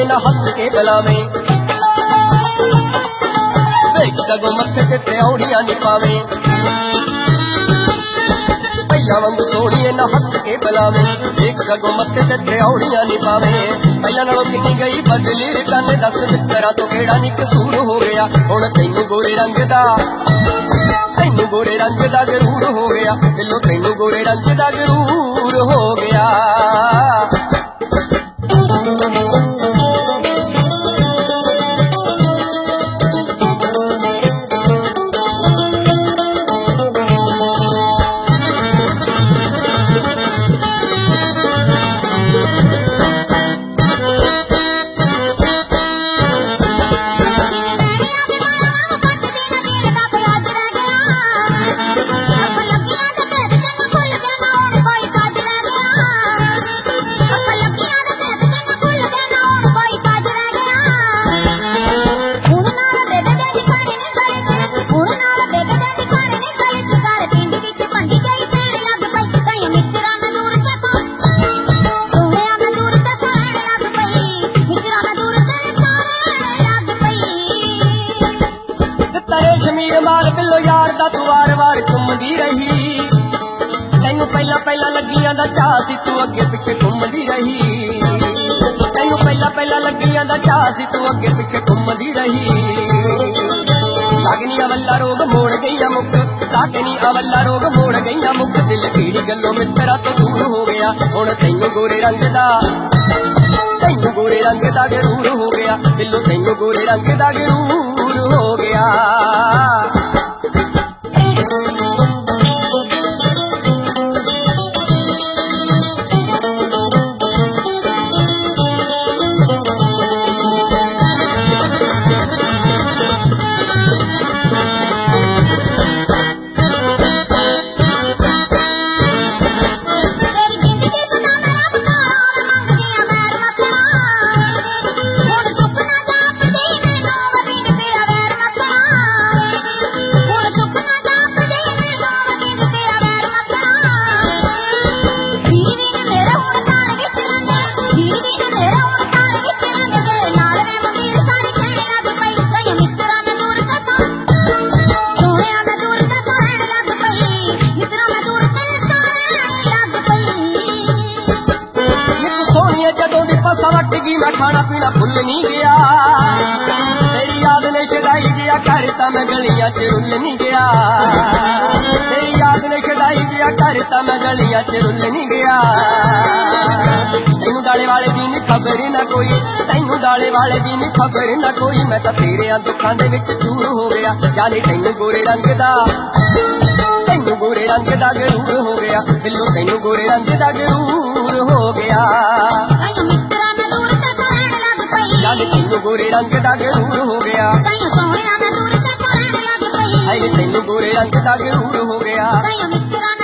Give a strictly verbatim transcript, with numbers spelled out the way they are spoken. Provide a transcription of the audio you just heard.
सोहणिए ना हस के बुलावे देख सगो मथे ते त्रिऔड़ियां नी पावे पहिला वांगू सोहणिए ना हस के बुलावे देख सगो मथे ते त्रिऔड़ियां नी पावे पहिला नालों किन्नी गई बदली रकाने दस मित्तरा तो केड़ा नी कसूर हो गया हुण तैनू गोरे रंग दा तैनू गोरे रंग दा गरूर हो गया दिलों तैनू गोरे रंग दा गरूर हो गया ਪਹਿਲਾਂ ਪਹਿਲਾਂ ਲੱਗੀਆਂ ਦਾ ਚਾਹ ਸੀ ਤੂੰ ਅੱਗੇ ਪਿੱਛੇ ਘੁੰਮਦੀ ਰਹੀ ਤੈਨੂੰ ਪਹਿਲਾਂ ਪਹਿਲਾਂ ਲੱਗੀਆਂ ਦਾ ਚਾਹ ਸੀ ਤੂੰ ਅੱਗੇ ਪਿੱਛੇ ਘੁੰਮਦੀ ਰਹੀ ਲਾਗਨੀ ਅਵੱਲਾ ਰੋਗ ਮੋੜ ਗਈਆਂ ਮੁੱਖ ਲਾਗਨੀ ਅਵੱਲਾ ਰੋਗ ਮੋੜ ਗਈਆਂ ਮੁੱਖ ਦਿਲ ਕਿਹੜੀ ਗੱਲੋਂ ਮਿੱਤਰਾ ਤੋਂ ਦੂਰ ਹੋ ਗਿਆ ਹੁਣ ਤੈਨੂੰ ਗੋਰੇ ਰੰਗ ਦਾ ਤੈਨੂੰ ਗੋਰੇ ਰੰਗ ਦਾ ਗਰੂਰ ਹੋ ਗਿਆ ਦਿਲੋਂ ਤੈਨੂੰ ਗੋਰੇ ਰੰਗ ਦਾ ਗਰੂਰ ਹੋ ਗਿਆ सवट गई मैं खाना पीना भुल नहीं गया तेरी याद ने छड़ाई दिया करता मैं गलियां च रुल नहीं गया तेरी याद ने छड़ाई दिया करता मैं गलियां च रुल नहीं गया तैनू डाले वाले दी नी खबर ना कोई तैनू डाले वाले दी नी खबर ना कोई मैं तां तेरे दुखां दे विच चूर हो गया जाने तैनू गोरे रंग दा तैनू गोरे रंग दा गरूर हो गया दिलों तैनू गोरे रंग दा गरूर हो गया तैनू गोरे रंग दा गरूर हो गया तैनू गोरे रंग दा गरूर हो गया।